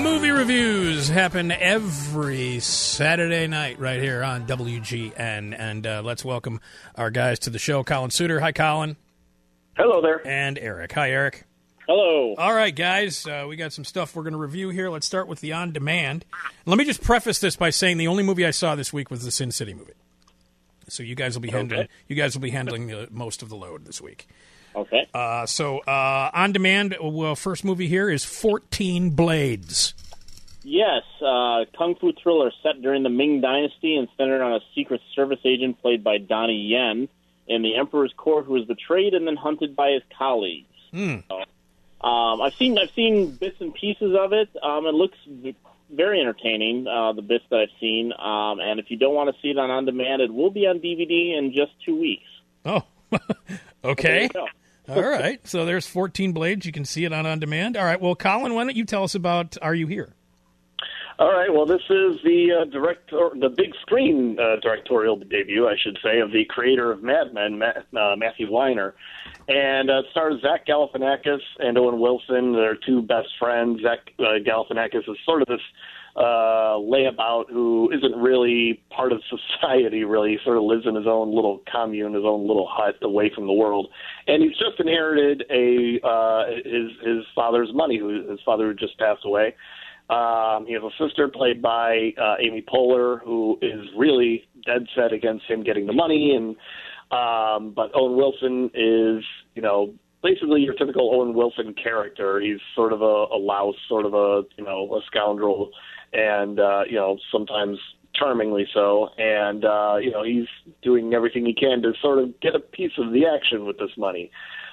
Movie reviews happen every Saturday night right here on WGN. And let's welcome our guys to the show. Colin Suter. Hi, Colin. Hello there. And Eric. Hi, Eric. Hello. All right, guys. We got some stuff we're going to review here. Let's start with the On Demand. Let me just preface this by saying the only movie I saw this week was the Sin City movie. So you guys will be handling most of the load this week. Okay. So On Demand, first movie here is 14 Blades. Yes, kung fu thriller set during the Ming Dynasty and centered on a Secret Service agent played by Donnie Yen in the Emperor's court who was betrayed and then hunted by his colleagues. So, I've seen bits and pieces of it. It looks very entertaining, the bits that I've seen. And if you don't want to see it on Demand, it will be on DVD in just 2 weeks. Oh, okay. All right. So there's 14 Blades. You can see it on Demand. All right. Well, Colin, why don't you tell us about Are You Here? All right. Well, this is the big screen directorial debut, I should say, of the creator of Mad Men, Matthew Weiner. And it stars Zach Galifianakis and Owen Wilson. They're two best friends. Zach Galifianakis is sort of this layabout who isn't really part of society, really. He sort of lives in his own little commune, his own little hut away from the world. And he's just inherited his father's money, his father who just passed away. He has a sister played by Amy Poehler, who is really dead set against him getting the money. And but Owen Wilson is, basically your typical Owen Wilson character. He's sort of a louse, sort of a scoundrel, and sometimes charmingly so. And he's doing everything he can to sort of get a piece of the action with this money.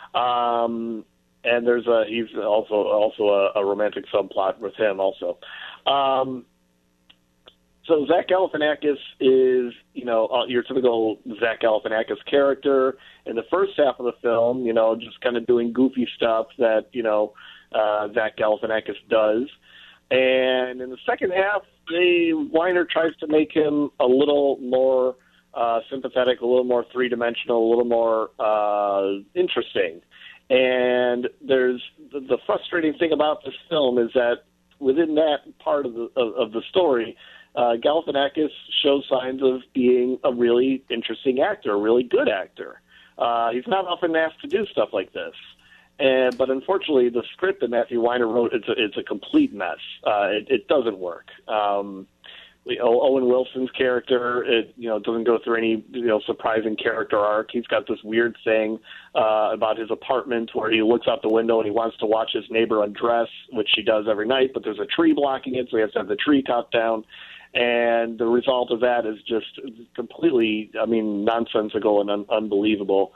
And he's also a romantic subplot with him also. So Zach Galifianakis is, your typical Zach Galifianakis character. In the first half of the film, just kind of doing goofy stuff that, Zach Galifianakis does. And in the second half, Weiner tries to make him a little more sympathetic, a little more three-dimensional, a little more interesting. And there's the frustrating thing about this film is that within that part of the story, Galifianakis shows signs of being a really interesting actor, a really good actor. He's not often asked to do stuff like this. But unfortunately, the script that Matthew Weiner wrote, it's a complete mess. It doesn't work. Owen Wilson's character, doesn't go through any, surprising character arc. He's got this weird thing about his apartment where he looks out the window and he wants to watch his neighbor undress, which she does every night, but there's a tree blocking it, so he has to have the tree cut down. And the result of that is just completely, nonsensical and unbelievable.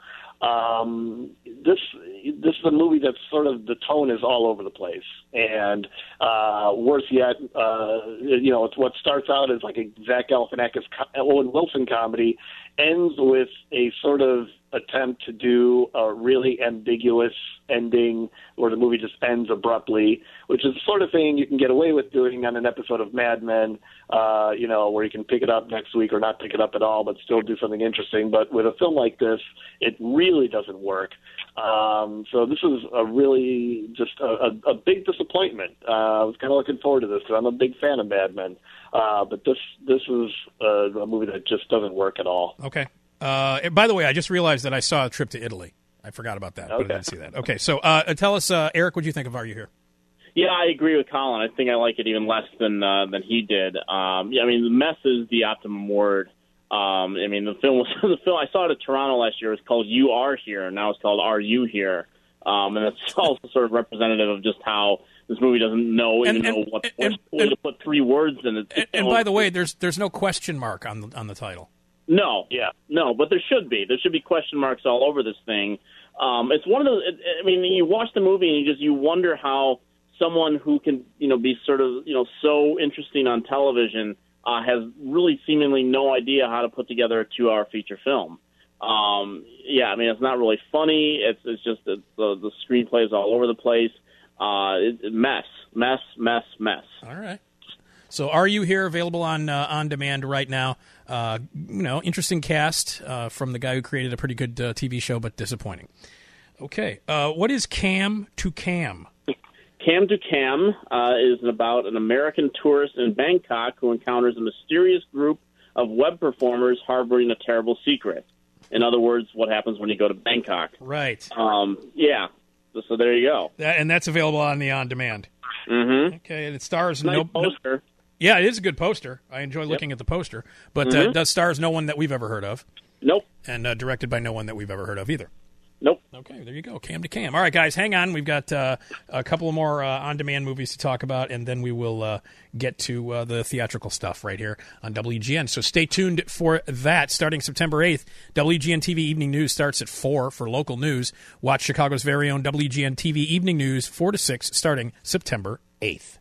This is a movie that's sort of, the tone is all over the place. And worse yet, it's what starts out as like a Zach Galifianakis, Owen Wilson comedy, ends with a sort of attempt to do a really ambiguous ending where the movie just ends abruptly, which is the sort of thing you can get away with doing on an episode of Mad Men, where you can pick it up next week or not pick it up at all, but still do something interesting. But with a film like this, it really doesn't work. So this is a really just a big disappointment. I was kind of looking forward to this because I'm a big fan of Mad Men. But this is a movie that just doesn't work at all. Okay. By the way, I just realized that I saw A Trip to Italy. I forgot about that, but I didn't see that. Okay, so tell us, Eric, what do you think of Are You Here? Yeah, I agree with Colin. I think I like it even less than he did. The mess is the optimum word. The film I saw it at Toronto last year. It was called You Are Here, and now it's called Are You Here? And it's also sort of representative of just how this movie doesn't know what to put three words in it. And by the way, there's no question mark on the title. No, but there should be. There should be question marks all over this thing. It's one of those. You watch the movie and you wonder how someone who can be sort of so interesting on television has really seemingly no idea how to put together a 2-hour feature film. It's not really funny. It's just the screenplay is all over the place. Mess. All right. So Are You Here? Available on demand right now. Interesting cast from the guy who created a pretty good TV show, but disappointing. Okay. What is Cam to Cam? Cam to Cam is about an American tourist in Bangkok who encounters a mysterious group of web performers harboring a terrible secret. In other words, what happens when you go to Bangkok. Right. Yeah. So there you go. And that's available on the on-demand. Mm-hmm. Okay, and it stars poster. Yeah, it is a good poster. I enjoy looking at the poster. But it does stars no one that we've ever heard of. Nope. And directed by no one that we've ever heard of either. Nope. Okay, there you go. Cam to Cam. All right, guys, hang on. We've got a couple of more on-demand movies to talk about, and then we will get to the theatrical stuff right here on WGN. So stay tuned for that. Starting September 8th, WGN TV Evening News starts at 4 for local news. Watch Chicago's very own WGN TV Evening News 4 to 6 starting September 8th.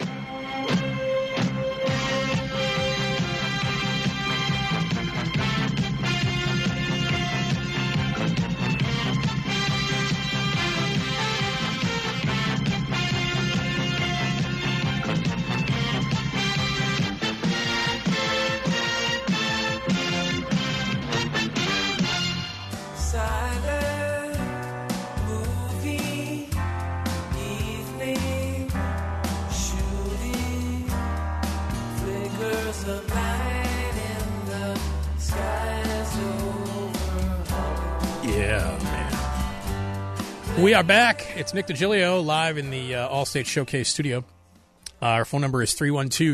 We are back. It's Nick DiGilio live in the Allstate Showcase studio. Our phone number is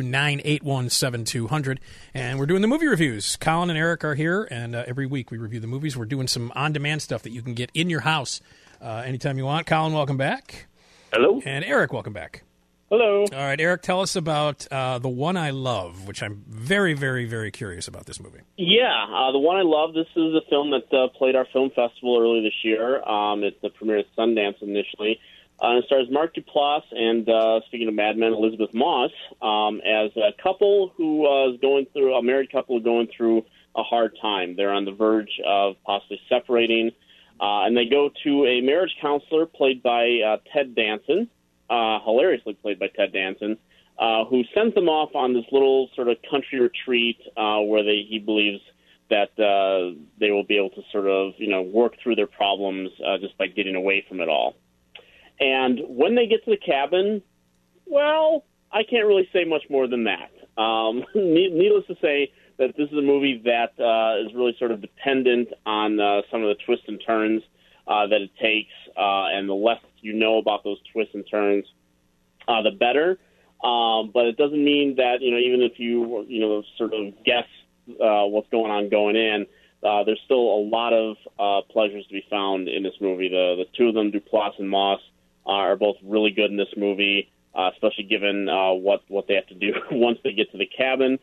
312-981-7200, and we're doing the movie reviews. Colin and Eric are here, and every week we review the movies. We're doing some on-demand stuff that you can get in your house anytime you want. Colin, welcome back. Hello. And Eric, welcome back. Hello. All right, Eric, tell us about The One I Love, which I'm very, very, very curious about this movie. Yeah, The One I Love, this is a film that played our film festival earlier this year. It's the premiere at Sundance initially. It stars Mark Duplass and, speaking of Mad Men, Elizabeth Moss, as a couple who is a married couple going through a hard time. They're on the verge of possibly separating, and they go to a marriage counselor played by Ted Danson. Hilariously played by Ted Danson, who sends them off on this little sort of country retreat where he believes that they will be able to sort of, work through their problems just by getting away from it all. And when they get to the cabin, well, I can't really say much more than that. Needless to say that this is a movie that is really sort of dependent on some of the twists and turns that it takes, and the less you know about those twists and turns, the better. But it doesn't mean that, even if you, sort of guess what's going on going in, there's still a lot of pleasures to be found in this movie. The two of them, Duplass and Moss, are both really good in this movie, especially given what they have to do once they get to the cabin.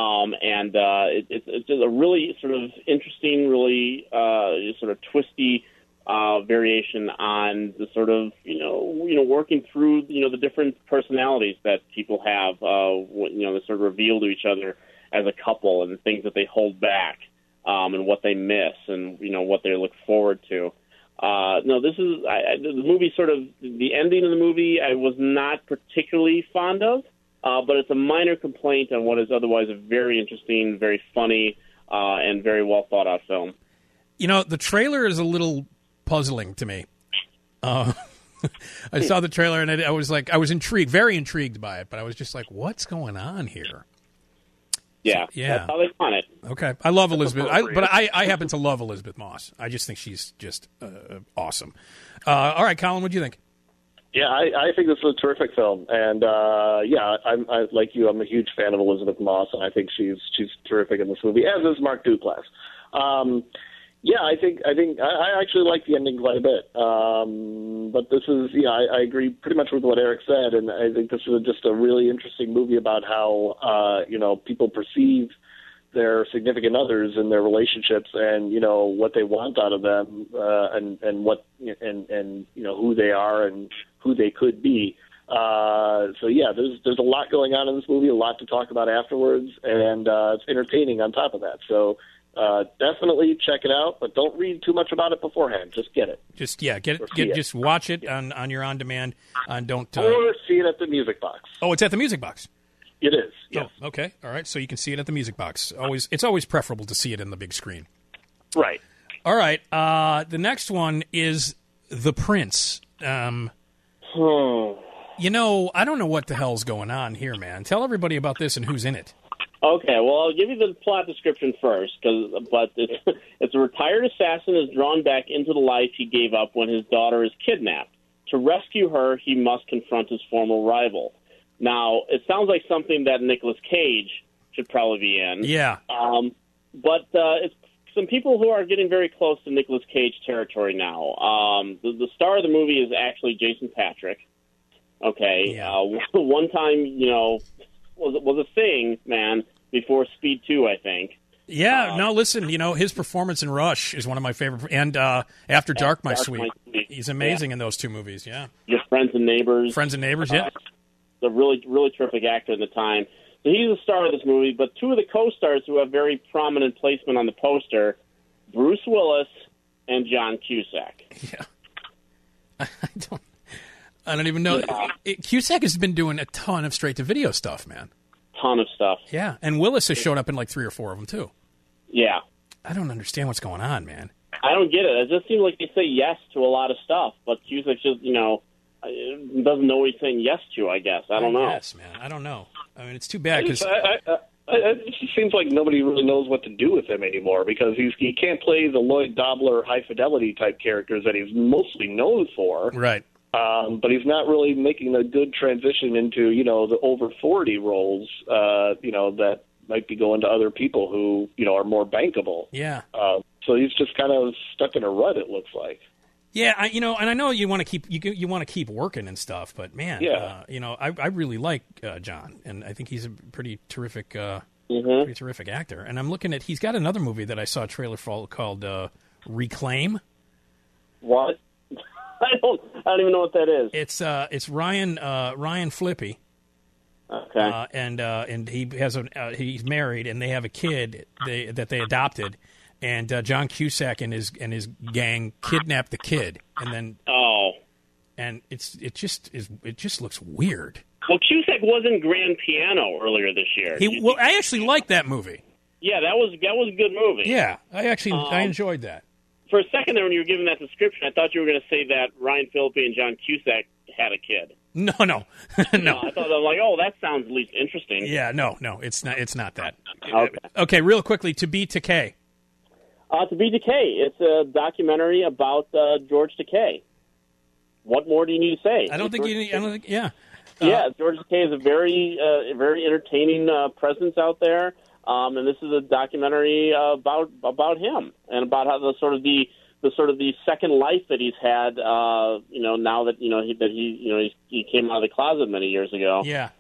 It's just a really sort of interesting, really sort of twisty variation on the sort of, working through, the different personalities that people have, they sort of reveal to each other as a couple and the things that they hold back, and what they miss and, what they look forward to. This is the movie sort of, the ending of the movie I was not particularly fond of, but it's a minor complaint on what is otherwise a very interesting, very funny, and very well thought out film. The trailer is a little puzzling to me. I saw the trailer and I was intrigued, very intrigued by it, but I was just like, what's going on here? Yeah, that's how they want it. Okay, I love Elizabeth, I happen to love Elizabeth Moss. I just think she's just awesome. All right, Colin, what do you think? Yeah, I think this is a terrific film, and I'm like you. I'm a huge fan of Elizabeth Moss, and I think she's terrific in this movie, as is Mark Duplass. I think I actually like the ending quite a bit. But this is, I agree pretty much with what Eric said, and I think this is just a really interesting movie about how people perceive their significant others and their relationships, and what they want out of them, and what and who they are and who they could be. There's a lot going on in this movie, a lot to talk about afterwards, and it's entertaining on top of that. So. Definitely check it out, but don't read too much about it beforehand. Just get it. Just watch it on your on demand, and don't or see it at the Music Box. Oh, it's at the Music Box. It is. Yes. Oh, okay. All right. So you can see it at the Music Box. It's always preferable to see it in the big screen. Right. All right. The next one is The Prince. You know, I don't know what the hell's going on here, man. Tell everybody about this and who's in it. Okay, well, I'll give you the plot description first, but it's a retired assassin is drawn back into the life he gave up when his daughter is kidnapped. To rescue her, he must confront his former rival. Now, it sounds like something that Nicolas Cage should probably be in. Yeah. But it's some people who are getting very close to Nicolas Cage territory now. The star of the movie is actually Jason Patric. Okay. Yeah. One time, was a thing, man, before Speed 2, I think. Yeah, no, listen, his performance in Rush is one of my favorite, and After Dark, My Sweet. He's amazing in those two movies, yeah. Your Friends and Neighbors. Friends and Neighbors, yeah. A really, really terrific actor at the time. So he's the star of this movie, but two of the co-stars who have very prominent placement on the poster, Bruce Willis and John Cusack. Yeah. I don't even know. Cusack has been doing a ton of straight-to-video stuff, man. Ton of stuff. Yeah, and Willis has showed up in like 3 or 4 of them, too. Yeah. I don't understand what's going on, man. I don't get it. It just seems like they say yes to a lot of stuff, but Cusack just, doesn't know what he's saying yes to, I guess. I don't know. Yes, man. I don't know. I mean, it's too bad because... It just seems like nobody really knows what to do with him anymore because he can't play the Lloyd Dobler high-fidelity type characters that he's mostly known for. Right. But he's not really making a good transition into, the over 40 roles, that might be going to other people who, are more bankable. Yeah. So he's just kind of stuck in a rut, it looks like. Yeah, and I know you want to keep you want to keep working and stuff, but man, yeah. I really like John, and I think he's a pretty terrific actor. And I'm looking at he's got another movie that I saw a trailer for called Reclaim. What? I don't even know what that is. It's Ryan Flippy. Okay. And he has he's married and they have a kid that they adopted. And John Cusack and his gang kidnapped the kid, and then and it just looks weird. Well, Cusack was in Grand Piano earlier this year. I actually liked that movie. Yeah, that was a good movie. Yeah, I enjoyed that. For a second there, when you were giving that description, I thought you were going to say that Ryan Phillippe and John Cusack had a kid. No. No, I thought that sounds at least interesting. Yeah, no, it's not. It's not that. Okay, real quickly, To Be Takei. To Be Takei. It's a documentary about George Takei. What more do you need to say? I don't think. Yeah. George Takei is a very entertaining presence out there, and this is a documentary about him and about how the sort of the second life that he's had. Now that he came out of the closet many years ago. Yeah.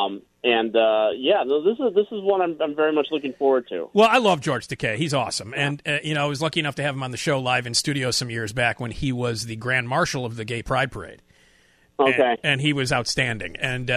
This is one I'm very much looking forward to. Well, I love George Takei. He's awesome. And, I was lucky enough to have him on the show live in studio some years back when he was the Grand Marshal of the Gay Pride Parade. Okay. And he was outstanding. And,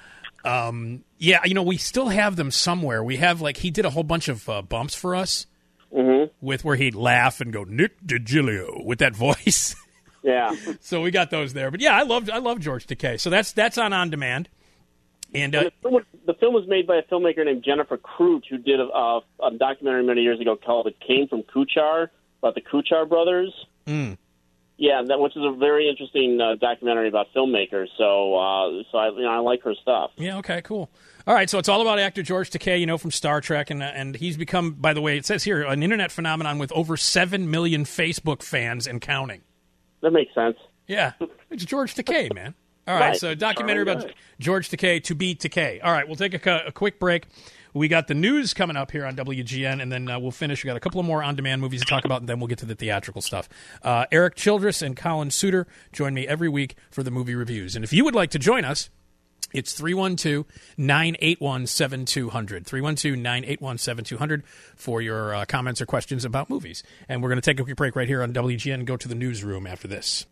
we still have them somewhere. We have, he did a whole bunch of bumps for us with where he'd laugh and go, Nick DiGilio, with that voice. Yeah. So we got those there. But, yeah, I love George Takei. So that's on demand. And the film was made by a filmmaker named Jennifer Crute, who did a documentary many years ago called "It Came from Kuchar" about the Kuchar brothers. Mm. Yeah, which is a very interesting documentary about filmmakers. So I like her stuff. Yeah. Okay. Cool. All right. So it's all about actor George Takei, from Star Trek, and he's become, by the way, it says here, an internet phenomenon with over 7 million Facebook fans and counting. That makes sense. Yeah, it's George Takei, man. All right, so a documentary about George Takei, To Be Takei. All right, we'll take a quick break. We got the news coming up here on WGN, and then we'll finish. We got a couple of more on-demand movies to talk about, and then we'll get to the theatrical stuff. Eric Childress and Colin Suter join me every week for the movie reviews. And if you would like to join us, it's 312-981-7200. 312-981-7200 for your comments or questions about movies. And we're going to take a quick break right here on WGN and go to the newsroom after this.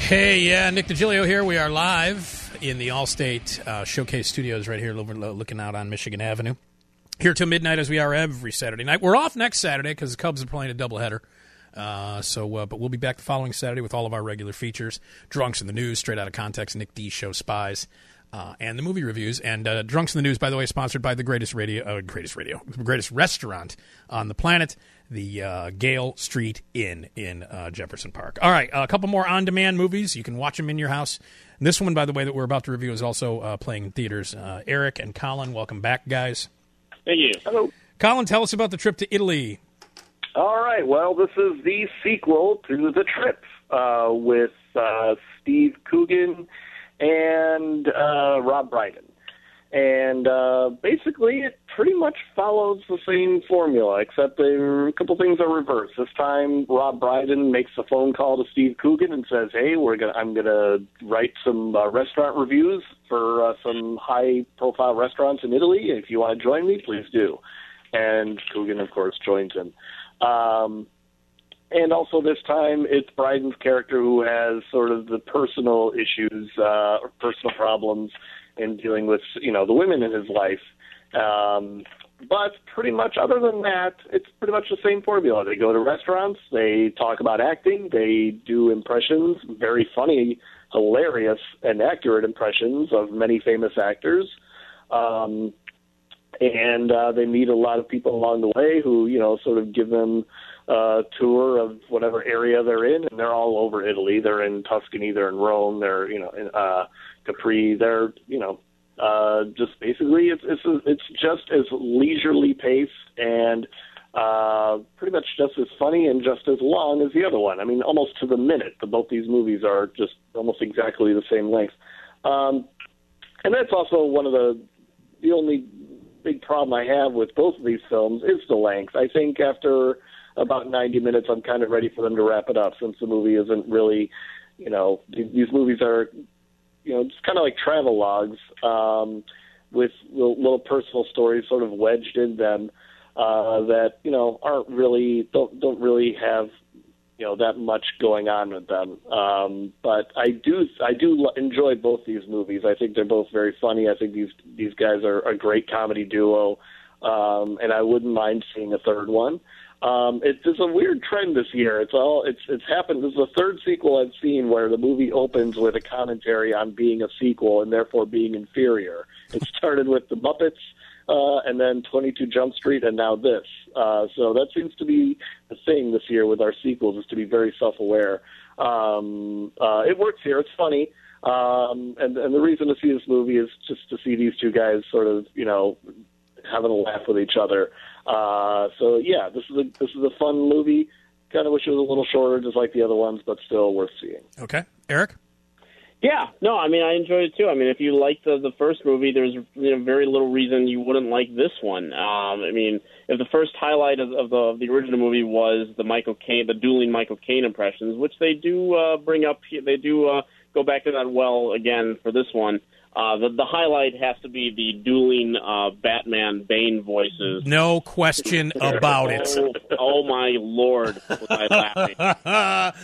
Hey, yeah, Nick DiGilio here. We are live in the Allstate Showcase Studios right here looking out on Michigan Avenue. Here till midnight as we are every Saturday night. We're off next Saturday because the Cubs are playing a doubleheader. But we'll be back the following Saturday with all of our regular features. Drunks in the News, Straight Out of Context, Nick D Show Spies, and the movie reviews. And Drunks in the News, by the way, is sponsored by the greatest restaurant on the planet, the Gale Street Inn in Jefferson Park. All right, a couple more on-demand movies. You can watch them in your house. And this one, by the way, that we're about to review is also playing in theaters. Eric and Colin, welcome back, guys. Thank you. Hello. Colin, tell us about the trip to Italy. All right. Well, this is the sequel to The Trip with Steve Coogan and Rob Brydon. And basically, it pretty much follows the same formula, except a couple things are reversed. This time, Rob Brydon makes a phone call to Steve Coogan and says, "Hey, I'm gonna write some restaurant reviews for some high-profile restaurants in Italy. If you want to join me, please do." And Coogan, of course, joins him. And also this time, it's Brydon's character who has sort of the personal issues, or personal problems in dealing with, the women in his life. But pretty much other than that, it's pretty much the same formula. They go to restaurants, they talk about acting, they do impressions, very funny, hilarious, and accurate impressions of many famous actors. And they meet a lot of people along the way who, sort of give them a tour of whatever area they're in, and they're all over Italy. They're in Tuscany, they're in Rome, they're, in Capri. They're, just basically it's just as leisurely paced and pretty much just as funny and just as long as the other one. I mean, almost to the minute. Both these movies are just almost exactly the same length. And that's also one of the only big problem I have with both of these films is the length. I think after about 90 minutes, I'm kind of ready for them to wrap it up, since the movie isn't really, these movies are, just kind of like travel logs with little personal stories sort of wedged in them that, aren't really, don't really have, that much going on with them. But I do enjoy both these movies. I think they're both very funny. I think these guys are a great comedy duo, and I wouldn't mind seeing a third one. It's a weird trend this year. It's happened. This is the third sequel I've seen where the movie opens with a commentary on being a sequel and therefore being inferior. It started with The Muppets, and then 22 Jump Street, and now this. So that seems to be the thing this year with our sequels, is to be very self-aware. It works here. It's funny. And the reason to see this movie is just to see these two guys sort of, having a laugh with each other. So yeah, this is a fun movie. Kind of wish it was a little shorter, just like the other ones, but still worth seeing. Okay, Eric. Yeah, no, I mean, I enjoyed it too. I mean, if you liked the first movie, there's very little reason you wouldn't like this one. I mean, if the first highlight of the original movie was the dueling Michael Caine impressions, which they do bring up, they do go back to that well again for this one. The highlight has to be the dueling Batman Bane voices. No question about it. Oh my Lord, was I laughing.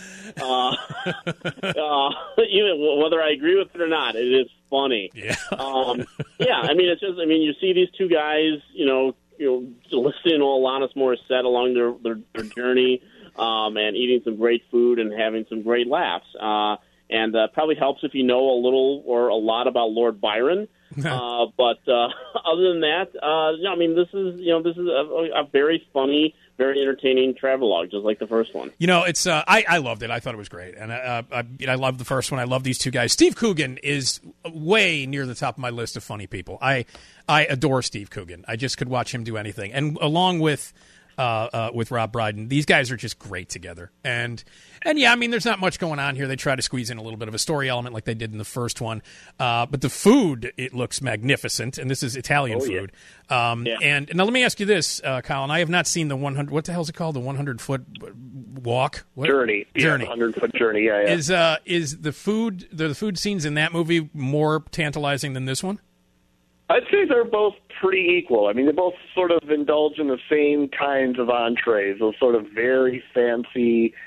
Even whether I agree with it or not, it is funny. Yeah. Yeah, I mean, you see these two guys, listening to Alanis Morissette along their journey, and eating some great food and having some great laughs. And probably helps if you know a little or a lot about Lord Byron. But other than that, I mean, this is a very funny, very entertaining travelogue, just like the first one. It's I loved it. I thought it was great, and I loved the first one. I love these two guys. Steve Coogan is way near the top of my list of funny people. I adore Steve Coogan. I just could watch him do anything, and along with Rob Brydon, these guys are just great together. And yeah, I mean, there's not much going on here. They try to squeeze in a little bit of a story element like they did in the first one. But the food, it looks magnificent, and this is Italian food. Yeah. And now let me ask you this, Colin. I have not seen the 100. What the hell is it called? The 100-foot walk? Journey. Journey. Yeah, 100-foot journey. Yeah. Is the food scenes in that movie more tantalizing than this one? I'd say they're both pretty equal. I mean, they both sort of indulge in the same kinds of entrees, those sort of very fancy,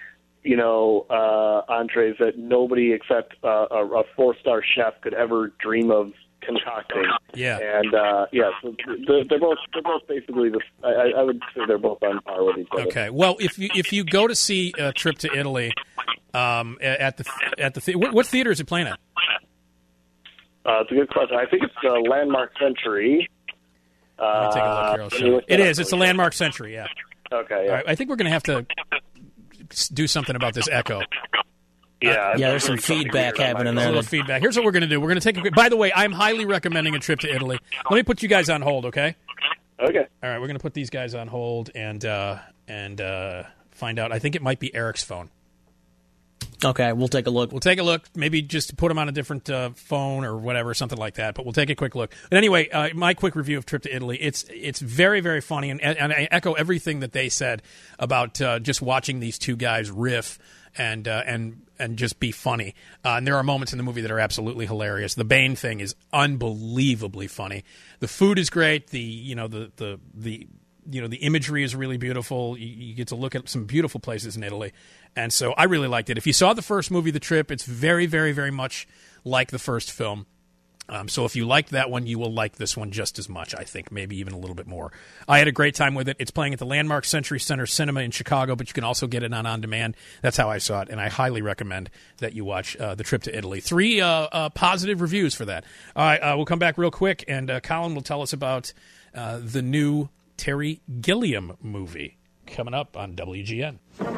entrees that nobody except a 4-star chef could ever dream of concocting. Yeah. And so they're both basically I would say they're both on par with each other. Okay. Well, if you go to see a Trip to Italy at the what theater is it playing at? It's a good question. I think it's the Landmark Century. Let me take a look here. I'll show you. It is. It's the Landmark Century. Yeah. Okay. Yeah. All right. I think we're going to have to do something about this echo. Yeah, there's some feedback happening A there. little feedback. Here's what we're going to do. We're going to take a quick... By the way, I'm highly recommending a trip to Italy. Let me put you guys on hold, okay? Okay. All right, we're going to put these guys on hold and find out. I think it might be Eric's phone. Okay, we'll take a look. We'll take a look. Maybe just put him on a different phone or whatever, something like that. But we'll take a quick look. But anyway, my quick review of Trip to Italy. It's very, very funny, and I echo everything that they said about just watching these two guys riff and just be funny. And there are moments in the movie that are absolutely hilarious. The Bane thing is unbelievably funny. The food is great. The imagery is really beautiful. You get to look at some beautiful places in Italy. And so I really liked it. If you saw the first movie, The Trip, it's very, very, very much like the first film. So if you liked that one, you will like this one just as much, I think, maybe even a little bit more. I had a great time with it. It's playing at the Landmark Century Center Cinema in Chicago, but you can also get it on demand. That's how I saw it, and I highly recommend that you watch The Trip to Italy. 3 positive reviews for that. All right, we'll come back real quick, and Colin will tell us about the new Terry Gilliam movie coming up on WGN.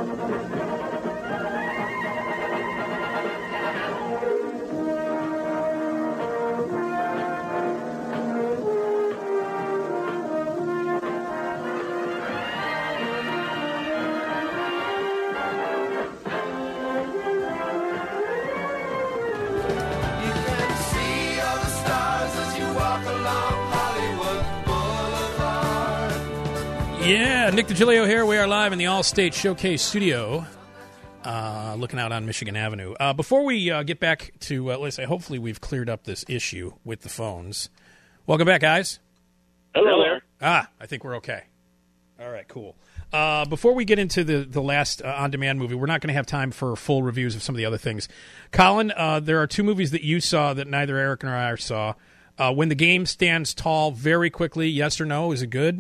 Yeah, Nick DiGilio here. We are live in the All-State Showcase studio, looking out on Michigan Avenue. Before we get back to, let's say, hopefully we've cleared up this issue with the phones. Welcome back, guys. Hello there. I think we're okay. All right, cool. Before we get into the last on-demand movie, we're not going to have time for full reviews of some of the other things. Colin, there are 2 movies that you saw that neither Eric nor I saw. When the Game Stands Tall, very quickly, yes or no? Is it good?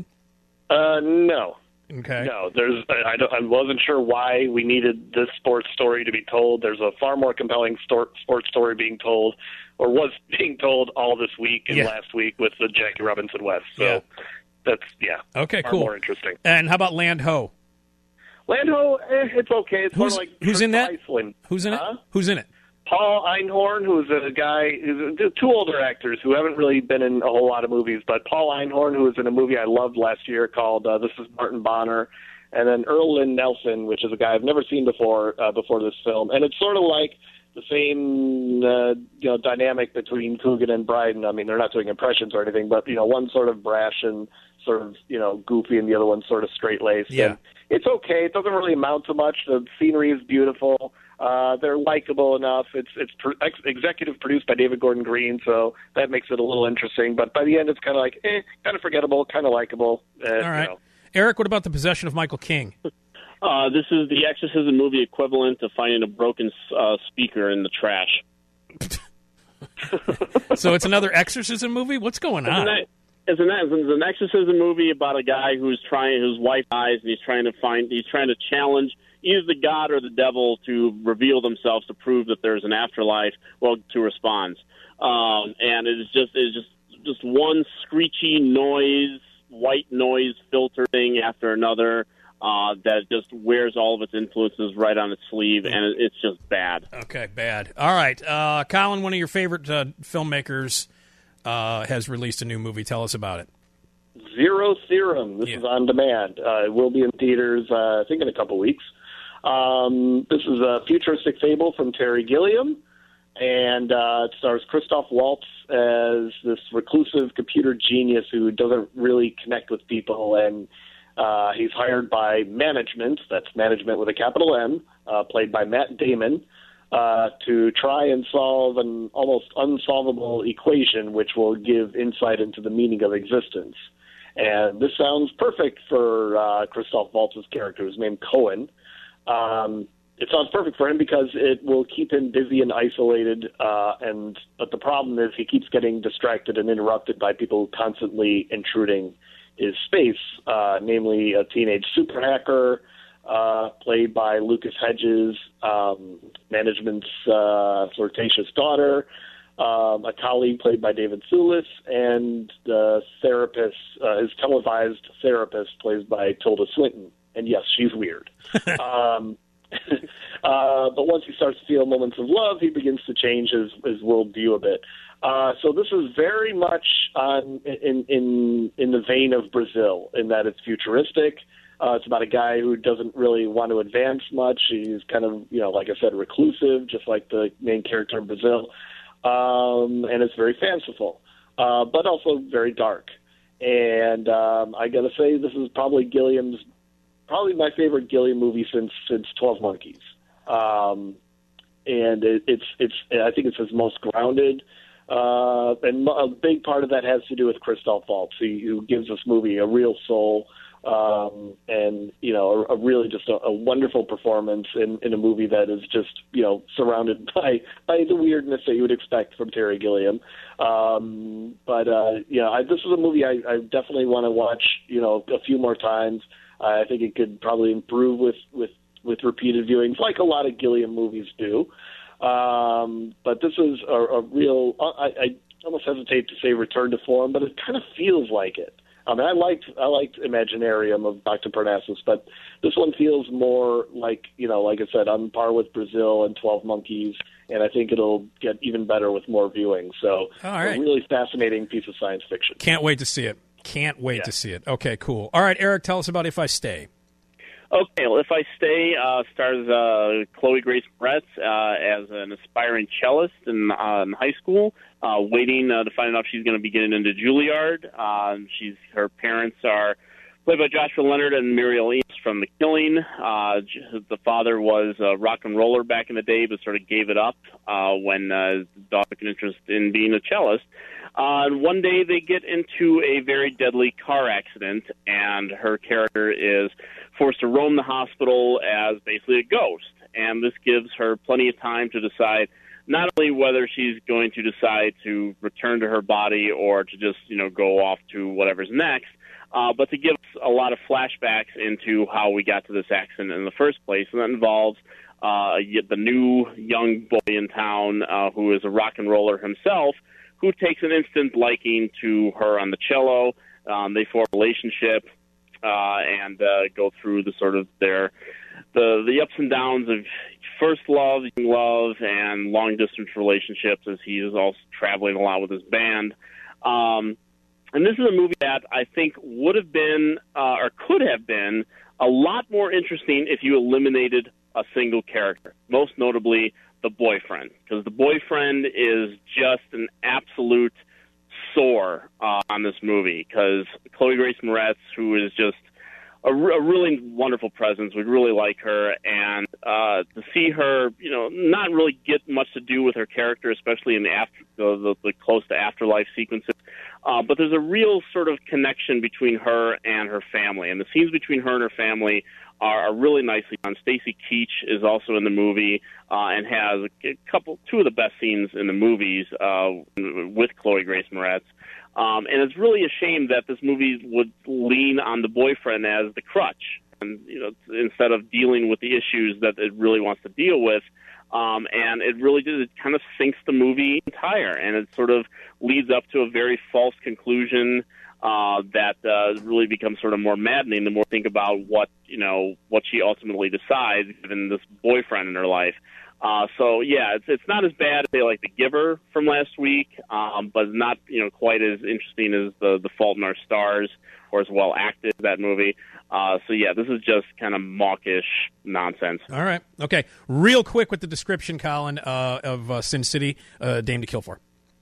No. Okay. No, I wasn't sure why we needed this sports story to be told. There's a far more compelling sports story being told, or was being told all this week and last week with the Jackie Robinson West. So that's, okay, far cool. more interesting. And how about Land Ho? Land Ho, it's okay. It's more like who's in that? Iceland. Who's in it? Who's in it? Paul Einhorn, who's a guy, who's 2 older actors who haven't really been in a whole lot of movies, but Paul Einhorn, who was in a movie I loved last year called This Is Martin Bonner, and then Earl Lynn Nelson, which is a guy I've never seen before this film. And it's sort of like the same dynamic between Coogan and Bryden. I mean, they're not doing impressions or anything, but one's sort of brash and sort of goofy, and the other one's sort of straight-laced. Yeah. And it's okay. It doesn't really amount to much. The scenery is beautiful. They're likable enough. It's executive produced by David Gordon Green, so that makes it a little interesting. But by the end, it's kind of like, kind of forgettable, kind of likable. All right. Eric, what about The Possession of Michael King? This is the exorcism movie equivalent to finding a broken speaker in the trash. So it's another exorcism movie? What's going on? It's an exorcism movie about a guy whose wife dies, and he's trying to challenge either the god or the devil to reveal themselves to prove that there's an afterlife. Well, to respond, and it's just one screechy noise, white noise filter thing after another that just wears all of its influences right on its sleeve, and it's just bad. Okay, bad. All right, Colin, one of your favorite filmmakers has released a new movie. Tell us about it. Zero Theorem. This is on demand. It will be in theaters, I think, in a couple weeks. This is a futuristic fable from Terry Gilliam, and it stars Christoph Waltz as this reclusive computer genius who doesn't really connect with people, and he's hired by management, that's management with a capital M, played by Matt Damon, to try and solve an almost unsolvable equation which will give insight into the meaning of existence. And this sounds perfect for Christoph Waltz's character, who's named Cohen. it sounds perfect for him because it will keep him busy and isolated. But the problem is he keeps getting distracted and interrupted by people constantly intruding his space, namely a teenage super hacker played by Lucas Hedges, management's flirtatious daughter, a colleague played by David Thewlis, and the therapist, his televised therapist, played by Tilda Swinton. And yes, she's weird. But once he starts to feel moments of love, he begins to change his worldview a bit. So this is very much in the vein of Brazil, in that it's futuristic. It's about a guy who doesn't really want to advance much. He's kind of, like I said, reclusive, just like the main character in Brazil. And it's very fanciful, but also very dark. And I got to say, this is probably my favorite Gilliam movie since 12 Monkeys. And I think it's his most grounded. And a big part of that has to do with Christoph Waltz, who gives this movie a real soul. And a really just a wonderful performance in a movie that is just surrounded by the weirdness that you would expect from Terry Gilliam. This is a movie I definitely want to watch a few more times. I think it could probably improve with repeated viewings, like a lot of Gilliam movies do. But this is a real. I almost hesitate to say return to form, but it kind of feels like it. I mean, I liked Imaginarium of Dr. Parnassus, but this one feels more like, like I said, on par with Brazil and 12 Monkeys, and I think it'll get even better with more viewing. So, all right. A really fascinating piece of science fiction. Can't wait to see it. To see it. Okay, cool. All right, Eric, tell us about If I Stay. Okay, well, If I Stay stars Chloe Grace Moretz as an aspiring cellist in high school, waiting to find out if she's going to be getting into Juilliard. Her parents are played by Joshua Leonard and Muriel Eames from The Killing. The father was a rock and roller back in the day, but sort of gave it up when the daughter took an interest in being a cellist. One day they get into a very deadly car accident, and her character is forced to roam the hospital as basically a ghost. And this gives her plenty of time to decide not only whether she's going to decide to return to her body or to just, go off to whatever's next, but to give us a lot of flashbacks into how we got to this accident in the first place. And that involves the new young boy in town who is a rock and roller himself, who takes an instant liking to her on the cello. They form a relationship and go through the sort of the ups and downs of first love, young love, and long-distance relationships as he is also traveling a lot with his band. And this is a movie that I think would have been or could have been a lot more interesting if you eliminated a single character, most notably the boyfriend, because the boyfriend is just an absolute sore on this movie, because Chloe Grace Moretz, who is just a really wonderful presence, we really like her, and to see her, not really get much to do with her character, especially in the close to afterlife sequences, but there's a real sort of connection between her and her family, and the scenes between her and her family are really nicely done. Stacy Keach is also in the movie and has two of the best scenes in the movies with Chloe Grace Moretz. And it's really a shame that this movie would lean on the boyfriend as the crutch, and instead of dealing with the issues that it really wants to deal with. And it really it kind of sinks the movie entire, and it sort of leads up to a very false conclusion that really becomes sort of more maddening the more you think about what she ultimately decides, given this boyfriend in her life. So yeah, it's not as bad as, say, like The Giver from last week, but not quite as interesting as The Fault in Our Stars, or as well acted as that movie. So yeah, this is just kind of mawkish nonsense. All right, okay, real quick with the description, Colin, of Sin City, Dame to Kill For.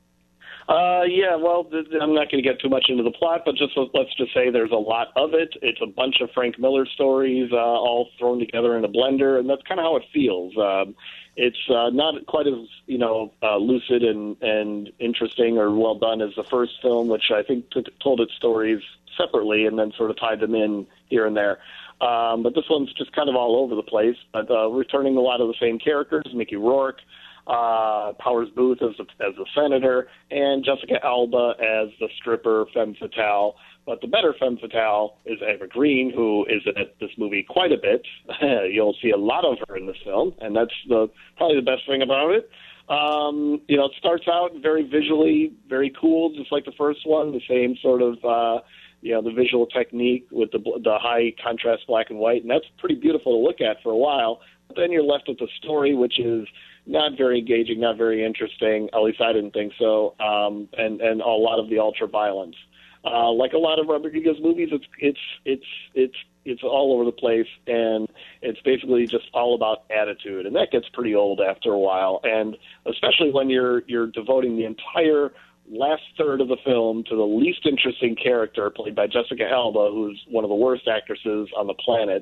Yeah, well, I'm not going to get too much into the plot, but let's just say there's a lot of it. It's a bunch of Frank Miller stories all thrown together in a blender, and that's kind of how it feels. It's not quite as lucid and interesting or well done as the first film, which I think told its stories separately and then sort of tied them in here and there. But this one's just kind of all over the place. But returning a lot of the same characters: Mickey Rourke, Powers Booth as the senator, and Jessica Alba as the stripper femme fatale. But the better femme fatale is Eva Green, who is in this movie quite a bit. You'll see a lot of her in this film, and that's probably the best thing about it. It starts out very visually, very cool, just like the first one. The same sort of, the visual technique with the high contrast black and white, and that's pretty beautiful to look at for a while. But then you're left with the story, which is not very engaging, not very interesting. At least I didn't think so. And a lot of the ultra violence. Like a lot of Rodriguez movies, it's all over the place, and it's basically just all about attitude, and that gets pretty old after a while. And especially when you're devoting the entire last third of the film to the least interesting character, played by Jessica Alba, who's one of the worst actresses on the planet.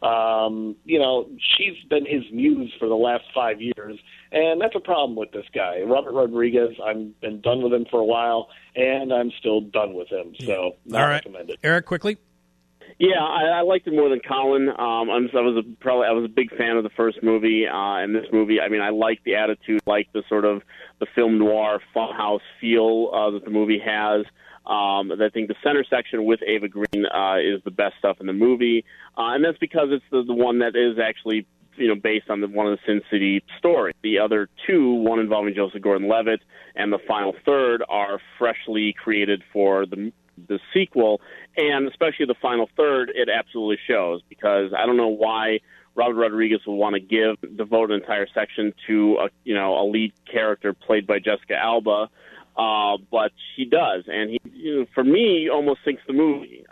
She's been his muse for the last 5 years, and that's a problem with this guy. Robert Rodriguez, I've been done with him for a while, and I'm still done with him, so not recommended. Eric, quickly? Yeah, I liked it more than Colin. I was a big fan of the first movie, and this movie, I mean, I like the attitude, like the sort of the film noir funhouse feel that the movie has. I think the center section with Eva Green is the best stuff in the movie, and that's because it's the one that is actually based on one of the Sin City stories. The other two, one involving Joseph Gordon-Levitt, and the final third are freshly created for the sequel, and especially the final third, it absolutely shows, because I don't know why Robert Rodriguez would want to devote an entire section to a lead character played by Jessica Alba, but she does, and he, for me, almost sinks the movie.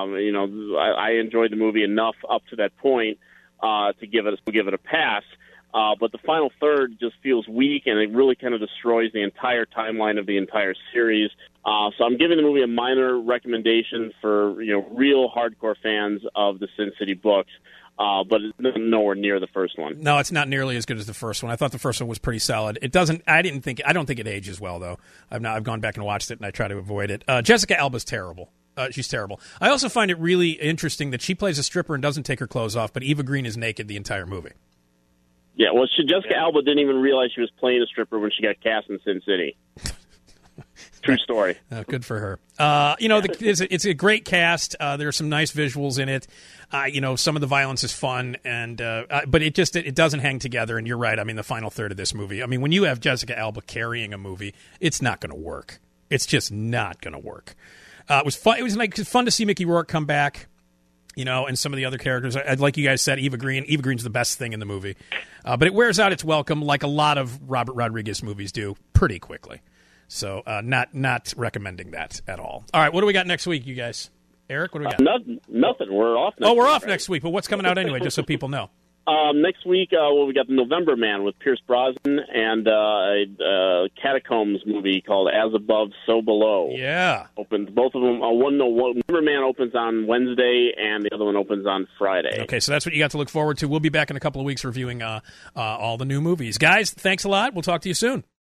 I enjoyed the movie enough up to that point to give it a pass. But the final third just feels weak, and it really kind of destroys the entire timeline of the entire series. So I'm giving the movie a minor recommendation for real hardcore fans of the Sin City books, but it's nowhere near the first one. No, it's not nearly as good as the first one. I thought the first one was pretty solid. I don't think it ages well, though. I've gone back and watched it, and I try to avoid it. Jessica Alba's terrible. She's terrible. I also find it really interesting that she plays a stripper and doesn't take her clothes off, but Eva Green is naked the entire movie. Yeah, well, Jessica Alba didn't even realize she was playing a stripper when she got cast in Sin City. True story. Good for her. It's a great cast. There are some nice visuals in it. Some of the violence is fun, but it doesn't hang together. And you're right. I mean, the final third of this movie. I mean, when you have Jessica Alba carrying a movie, it's not going to work. It's just not going to work. It was fun. It was fun to see Mickey Rourke come back. And some of the other characters. Like you guys said, Eva Green. Eva Green's the best thing in the movie. But it wears out its welcome, like a lot of Robert Rodriguez movies do, pretty quickly. So not recommending that at all. All right, what do we got next week, you guys? Eric, what do we got? Nothing. We're off next week. We're off next week, but what's coming out anyway, just so people know? Next week, we got The November Man with Pierce Brosnan and a Catacombs movie called As Above, So Below. Yeah. Opens both of them. November Man opens on Wednesday, and the other one opens on Friday. Okay, so that's what you got to look forward to. We'll be back in a couple of weeks reviewing all the new movies. Guys, thanks a lot. We'll talk to you soon.